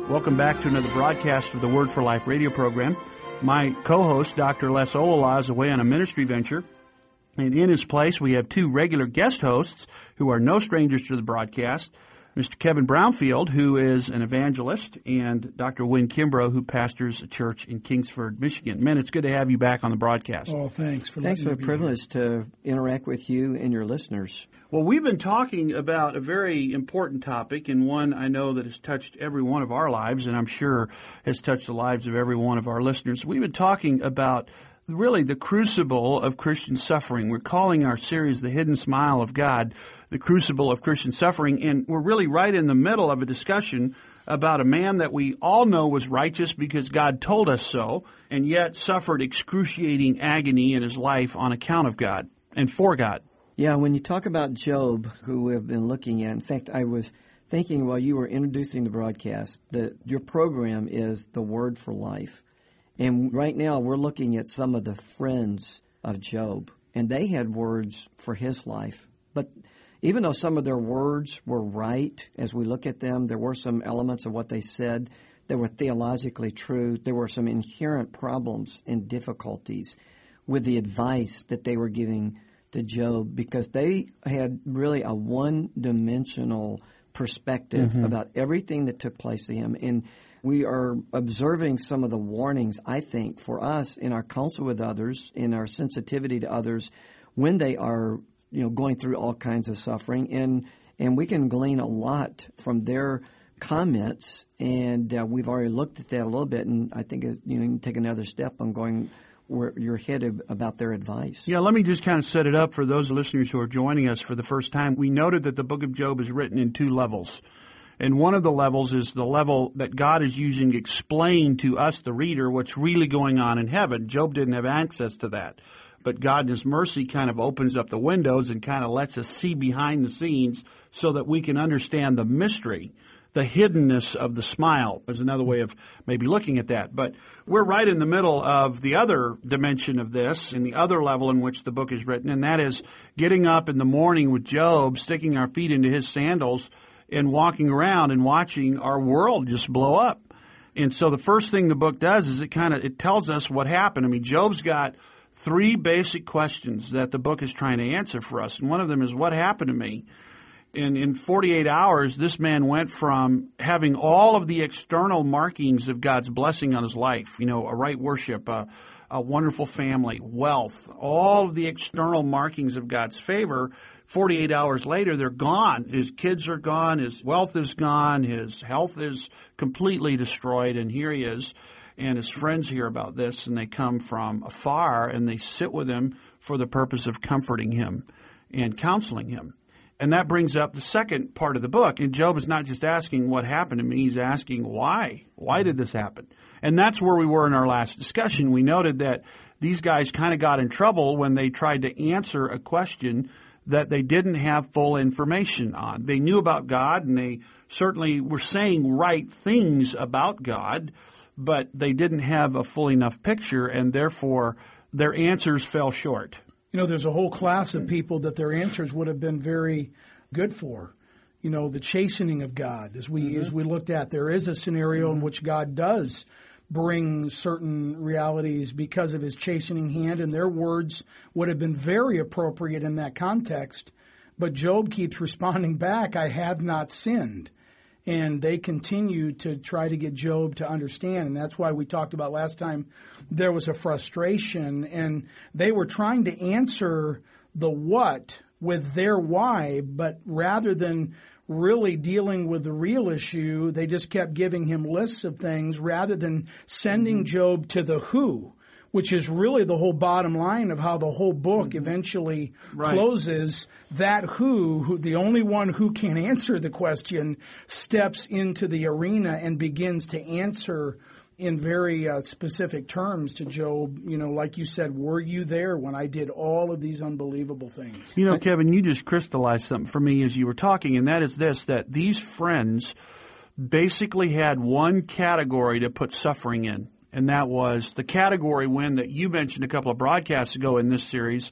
Welcome back to another broadcast of the Word for Life radio program. My co-host, Dr. Les Olala, is away on a ministry venture. And in his place, we have two regular guest hosts who are no strangers to the broadcast. Mr. Kevin Brownfield, who is an evangelist, and Dr. Wynn Kimbrough, who pastors a church in Kingsford, Michigan. Men, it's good to have you back on the broadcast. Oh, thanks for the privilege to interact with you and your listeners. Well, we've been talking about a very important topic, and one I know that has touched every one of our lives, and I'm sure has touched the lives of every one of our listeners. We've been talking about really the crucible of Christian suffering. We're calling our series The Hidden Smile of God, the crucible of Christian suffering, and we're really right in the middle of a discussion about a man that we all know was righteous because God told us so, and yet suffered excruciating agony in his life on account of God and for God. Yeah, when you talk about Job, who we have been looking at, in fact, I was thinking while you were introducing the broadcast that your program is the Word for Life. And right now we're looking at some of the friends of Job, and they had words for his life. But even though some of their words were right, as we look at them, there were some elements of what they said that were theologically true. There were some inherent problems and difficulties with the advice that they were giving to Job, because they had really a one-dimensional perspective about everything that took place to him. And we are observing some of the warnings, I think, for us in our counsel with others, in our sensitivity to others when they are, going through all kinds of suffering. And we can glean a lot from their comments, and we've already looked at that a little bit, and I think you can take another step on going where you're headed about their advice. Yeah, let me just kind of set it up for those listeners who are joining us for the first time. We noted that the book of Job is written in two levels. And one of the levels is the level that God is using to explain to us, the reader, what's really going on in heaven. Job didn't have access to that. But God in His mercy kind of opens up the windows and kind of lets us see behind the scenes so that we can understand the mystery, the hiddenness of the smile. There's another way of maybe looking at that. But we're right in the middle of the other dimension of this, and the other level in which the book is written, and that is getting up in the morning with Job, sticking our feet into his sandals, and walking around and watching our world just blow up. And so the first thing the book does is it tells us what happened. I mean, Job's got three basic questions that the book is trying to answer for us. And one of them is, what happened to me? And in 48 hours, this man went from having all of the external markings of God's blessing on his life, a right worship, a wonderful family, wealth, all of the external markings of God's favor. 48 hours later, they're gone. His kids are gone. His wealth is gone. His health is completely destroyed. And here he is. And his friends hear about this, and they come from afar, and they sit with him for the purpose of comforting him and counseling him. And that brings up the second part of the book. And Job is not just asking what happened to me. He's asking why. Why did this happen? And that's where we were in our last discussion. We noted that these guys kind of got in trouble when they tried to answer a question that they didn't have full information on. They knew about God, and they certainly were saying right things about God, but they didn't have a full enough picture, and therefore their answers fell short. There's a whole class of people that their answers would have been very good for. The chastening of God, as we looked at. There is a scenario in which God does bring certain realities because of His chastening hand, and their words would have been very appropriate in that context. But Job keeps responding back, I have not sinned. And they continue to try to get Job to understand. And that's why we talked about last time there was a frustration. And they were trying to answer the what with their why, but rather than really dealing with the real issue, they just kept giving him lists of things rather than sending Job to the who, which is really the whole bottom line of how the whole book eventually closes. That who, the only one who can answer the question, steps into the arena and begins to answer in very specific terms to Job. Like you said, were you there when I did all of these unbelievable things? Kevin, you just crystallized something for me as you were talking, and that is this, that these friends basically had one category to put suffering in. And that was the category, Wynn, that you mentioned a couple of broadcasts ago in this series,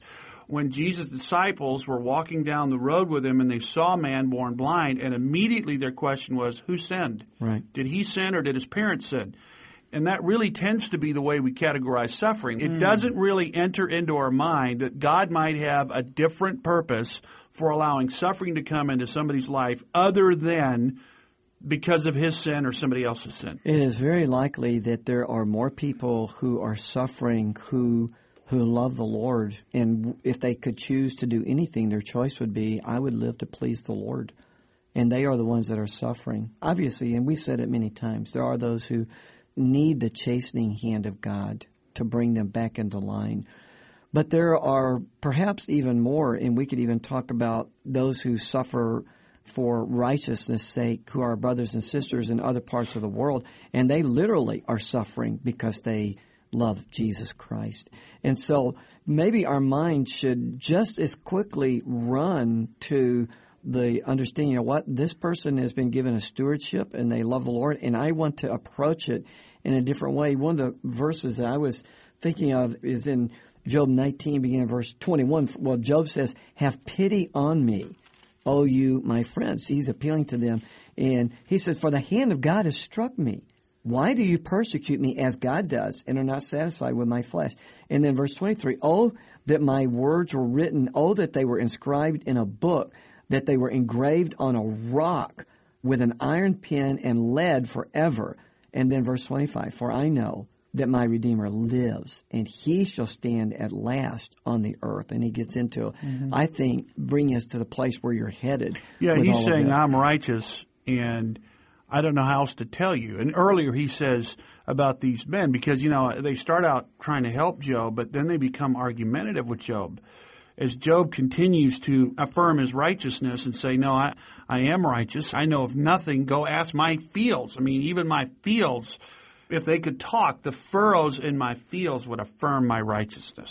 when Jesus' disciples were walking down the road with him and they saw a man born blind, and immediately their question was, who sinned? Right. Did he sin or did his parents sin? And that really tends to be the way we categorize suffering. It doesn't really enter into our mind that God might have a different purpose for allowing suffering to come into somebody's life other than because of his sin or somebody else's sin. It is very likely that there are more people who are suffering who love the Lord, and if they could choose to do anything, their choice would be, I would live to please the Lord. And they are the ones that are suffering. Obviously, and we've said it many times, there are those who need the chastening hand of God to bring them back into line. But there are perhaps even more, and we could even talk about those who suffer for righteousness' sake, who are brothers and sisters in other parts of the world, and they literally are suffering because they love Jesus Christ. And so maybe our mind should just as quickly run to the understanding of what this person has been given a stewardship and they love the Lord, and I want to approach it in a different way. One of the verses that I was thinking of is in Job 19, beginning in verse 21. Well, Job says, have pity on me, O you, my friends. He's appealing to them. And he says, for the hand of God has struck me. Why do you persecute me as God does and are not satisfied with my flesh? And then verse 23, oh, that my words were written, oh, that they were inscribed in a book, that they were engraved on a rock with an iron pen and lead forever. And then verse 25, for I know that my Redeemer lives, and he shall stand at last on the earth. And he gets into, I think, bringing us to the place where you're headed. Yeah, he's saying, I'm righteous, and I don't know how else to tell you. And earlier he says about these men, because, they start out trying to help Job, but then they become argumentative with Job. As Job continues to affirm his righteousness and say, no, I am righteous. I know of nothing. Go ask my fields. I mean, even my fields, if they could talk, the furrows in my fields would affirm my righteousness.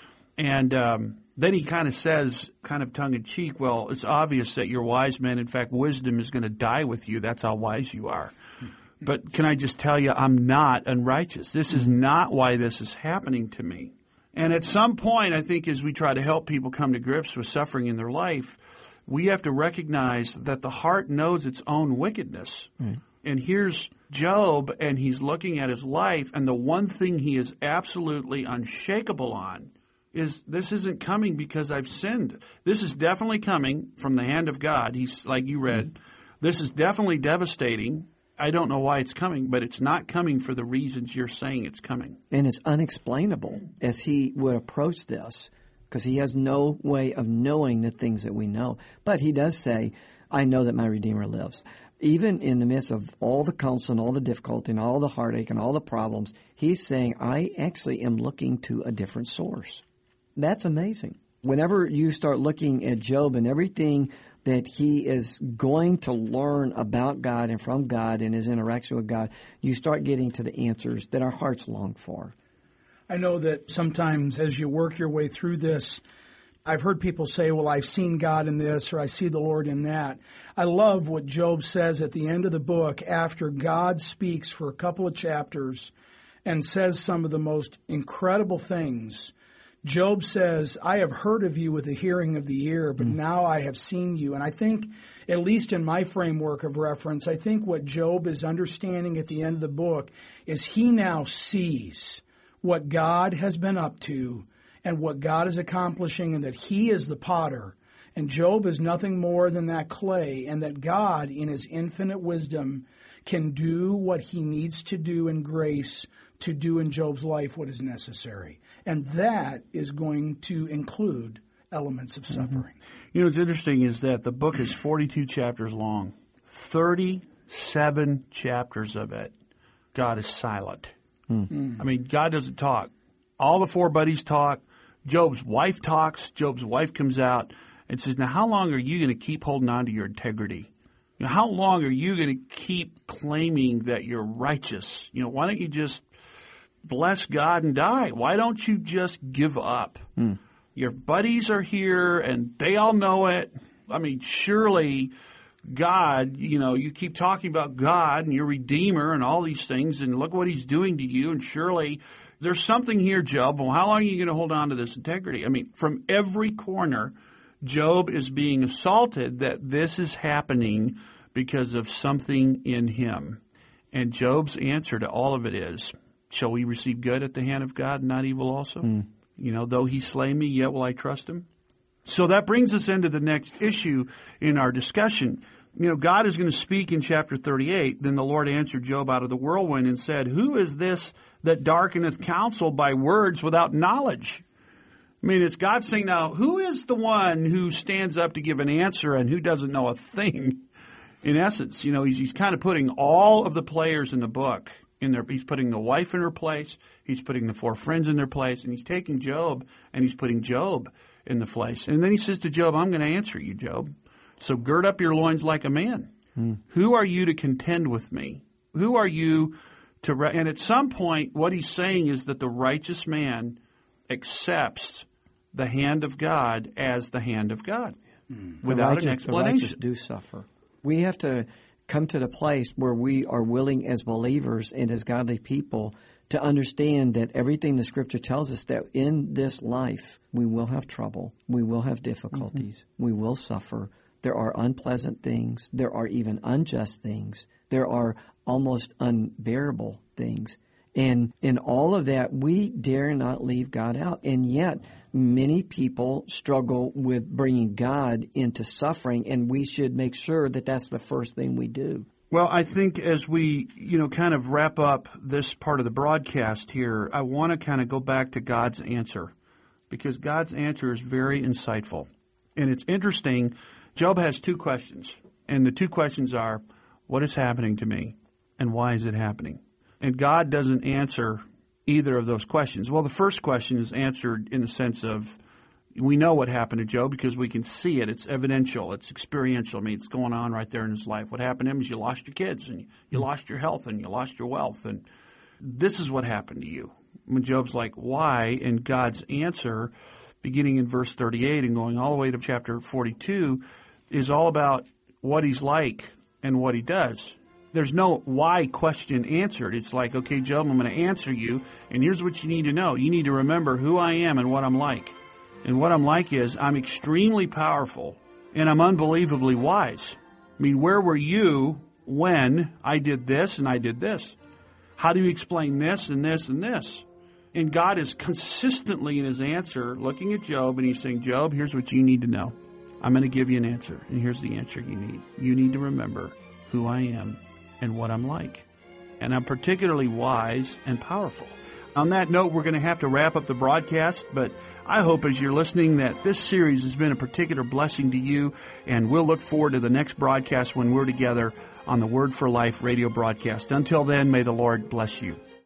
And then he kind of says, kind of tongue-in-cheek, well, it's obvious that you're wise men. In fact, wisdom is going to die with you. That's how wise you are. But can I just tell you, I'm not unrighteous. This is not why this is happening to me. And at some point, I think as we try to help people come to grips with suffering in their life, we have to recognize that the heart knows its own wickedness. And here's Job, and he's looking at his life, and the one thing he is absolutely unshakable on is this isn't coming because I've sinned. This is definitely coming from the hand of God. He's, like you read, this is definitely devastating. I don't know why it's coming, but it's not coming for the reasons you're saying it's coming. And it's unexplainable as he would approach this, because he has no way of knowing the things that we know. But he does say, I know that my Redeemer lives. Even in the midst of all the counsel and all the difficulty and all the heartache and all the problems, he's saying, I actually am looking to a different source. That's amazing. Whenever you start looking at Job and everything that he is going to learn about God and from God and his interaction with God, you start getting to the answers that our hearts long for. I know that sometimes as you work your way through this, I've heard people say, well, I've seen God in this or I see the Lord in that. I love what Job says at the end of the book after God speaks for a couple of chapters and says some of the most incredible things. Job says, I have heard of you with the hearing of the ear, but now I have seen you. And I think, at least in my framework of reference, I think what Job is understanding at the end of the book is he now sees what God has been up to and what God is accomplishing, and that he is the potter, and Job is nothing more than that clay, and that God, in his infinite wisdom, can do what he needs to do in grace to do in Job's life what is necessary. And that is going to include elements of suffering. What's interesting is that the book is 42 chapters long. 37 chapters of it, God is silent. I mean, God doesn't talk. All the four buddies talk. Job's wife talks. Job's wife comes out and says, now how long are you going to keep holding on to your integrity? How long are you going to keep claiming that you're righteous? Why don't you just bless God and die? Why don't you just give up? Your buddies are here and they all know it. I mean, surely God, you keep talking about God and your Redeemer and all these things, and look what He's doing to you, and surely there's something here, Job. Well, how long are you going to hold on to this integrity? I mean, from every corner, Job is being assaulted that this is happening because of something in him. And Job's answer to all of it is, shall we receive good at the hand of God, not evil also? Though He slay me, yet will I trust Him. So that brings us into the next issue in our discussion. God is going to speak in chapter 38. Then the Lord answered Job out of the whirlwind and said, who is this that darkeneth counsel by words without knowledge? I mean, it's God saying, now, who is the one who stands up to give an answer and who doesn't know a thing? In essence, he's kind of putting all of the players in the book in there. He's putting the wife in her place. He's putting the 4 friends in their place. And he's taking Job and he's putting Job in the place. And then he says to Job, I'm going to answer you, Job. So gird up your loins like a man. Who are you to contend with me? Who are you to... And at some point, what he's saying is that the righteous man accepts the hand of God as the hand of God without an explanation. The righteous do suffer. We have to come to the place where we are willing as believers and as godly people to understand that everything the Scripture tells us, that in this life we will have trouble, we will have difficulties, we will suffer. There are unpleasant things. There are even unjust things. There are almost unbearable things. And in all of that, we dare not leave God out. And yet, many people struggle with bringing God into suffering, and we should make sure that that's the first thing we do. Well, I think as we, kind of wrap up this part of the broadcast here, I want to kind of go back to God's answer, because God's answer is very insightful. And it's interesting. Job has 2 questions, and the 2 questions are, what is happening to me, and why is it happening? And God doesn't answer either of those questions. Well, the first question is answered in the sense of, we know what happened to Job because we can see it. It's evidential. It's experiential. I mean, it's going on right there in his life. What happened to him is you lost your kids, and you lost your health, and you lost your wealth. And this is what happened to you. When Job's like, why? And God's answer, beginning in verse 38 and going all the way to chapter 42, is all about what he's like and what he does. There's no why question answered. It's like, okay, Job, I'm going to answer you, and here's what you need to know. You need to remember who I am and what I'm like. And what I'm like is I'm extremely powerful, and I'm unbelievably wise. I mean, where were you when I did this and I did this? How do you explain this and this and this? And God is consistently in His answer looking at Job, and He's saying, Job, here's what you need to know. I'm going to give you an answer, and here's the answer you need. You need to remember who I am and what I'm like. And I'm particularly wise and powerful. On that note, we're going to have to wrap up the broadcast, but I hope as you're listening that this series has been a particular blessing to you, and we'll look forward to the next broadcast when we're together on the Word for Life radio broadcast. Until then, may the Lord bless you.